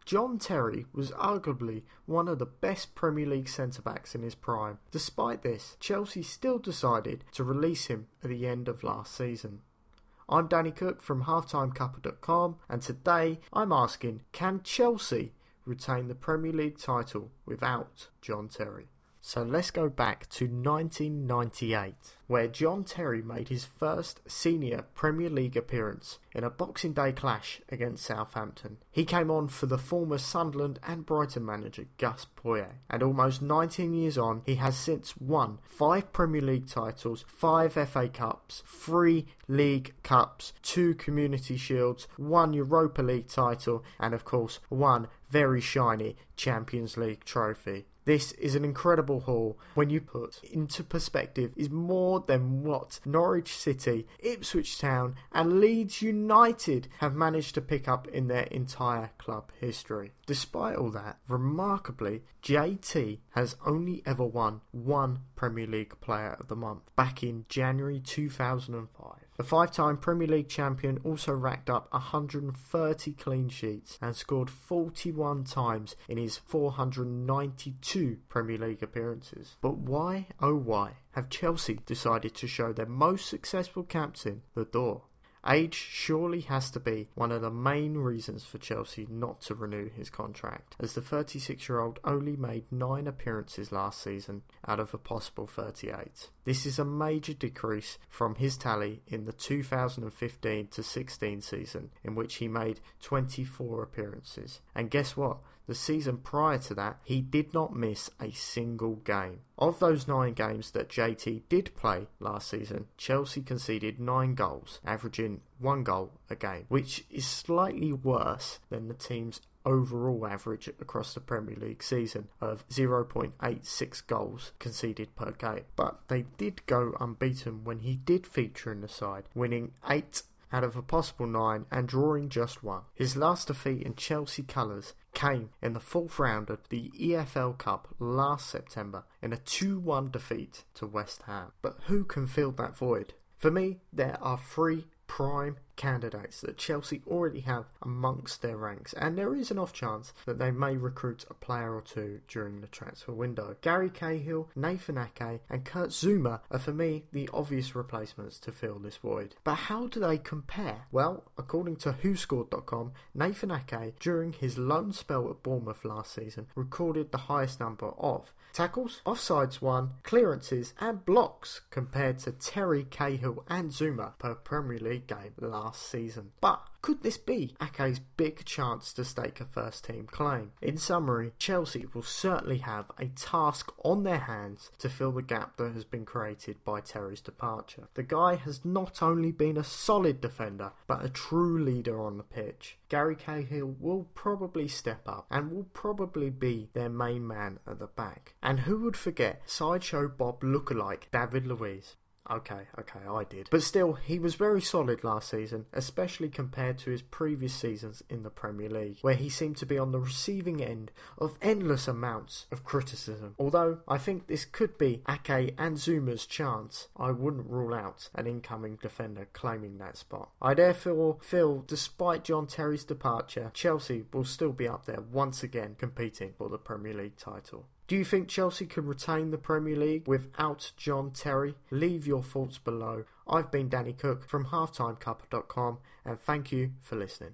John Terry was arguably one of the best Premier League centre-backs in his prime. Despite this, Chelsea still decided to release him at the end of last season. I'm Danny Cook from HalfTimeCuppa.com, and today I'm asking, can Chelsea retain the Premier League title without John Terry? So let's go back to 1998, where John Terry made his first senior Premier League appearance in a Boxing Day clash against Southampton. He came on for the former Sunderland and Brighton manager Gus Poyet, and almost 19 years on, he has since won 5 Premier League titles, 5 FA Cups, 3 League Cups, 2 Community Shields, 1 Europa League title, and of course 1 very shiny Champions League trophy. This is an incredible haul when you put into perspective is more than what Norwich City, Ipswich Town and Leeds United have managed to pick up in their entire club history. Despite all that, remarkably, JT has only ever won 1 Premier League Player of the Month back in January 2005. The 5-time Premier League champion also racked up 130 clean sheets and scored 41 times in his 492 Premier League appearances. But why, oh why, have Chelsea decided to show their most successful captain the door? Age surely has to be one of the main reasons for Chelsea not to renew his contract, as the 36-year-old only made 9 appearances last season out of a possible 38. This is a major decrease from his tally in the 2015-16 season, in which he made 24 appearances. And guess what? The season prior to that, he did not miss a single game. Of those 9 games that JT did play last season, Chelsea conceded 9 goals, averaging 1 goal a game, which is slightly worse than the team's overall average across the Premier League season of 0.86 goals conceded per game. But they did go unbeaten when he did feature in the side, winning 8 out of a possible 9 and drawing just 1. His last defeat in Chelsea colours came in the 4th round of the EFL Cup last September in a 2-1 defeat to West Ham. But who can fill that void? For me, there are 3 prime candidates that Chelsea already have amongst their ranks, and there is an off chance that they may recruit a player or 2 during the transfer window. Gary Cahill, Nathan Ake and Kurt Zouma are for me the obvious replacements to fill this void. But how do they compare? Well, according to WhoScored.com, Nathan Ake during his loan spell at Bournemouth last season recorded the highest number of tackles, offsides won, clearances and blocks compared to Terry, Cahill and Zouma per Premier League game last season. But could this be Ake's big chance to stake a first team claim? In summary, Chelsea will certainly have a task on their hands to fill the gap that has been created by Terry's departure. The guy has not only been a solid defender, but a true leader on the pitch. Gary Cahill will probably step up and will probably be their main man at the back. And who would forget Sideshow Bob lookalike David Luiz? Okay, I did. But still, he was very solid last season, especially compared to his previous seasons in the Premier League, where he seemed to be on the receiving end of endless amounts of criticism. Although, I think this could be Ake and Zouma's chance, I wouldn't rule out an incoming defender claiming that spot. I therefore feel, despite John Terry's departure, Chelsea will still be up there once again competing for the Premier League title. Do you think Chelsea can retain the Premier League without John Terry? Leave your thoughts below. I've been Danny Cook from HalfTimeCuppa.com and thank you for listening.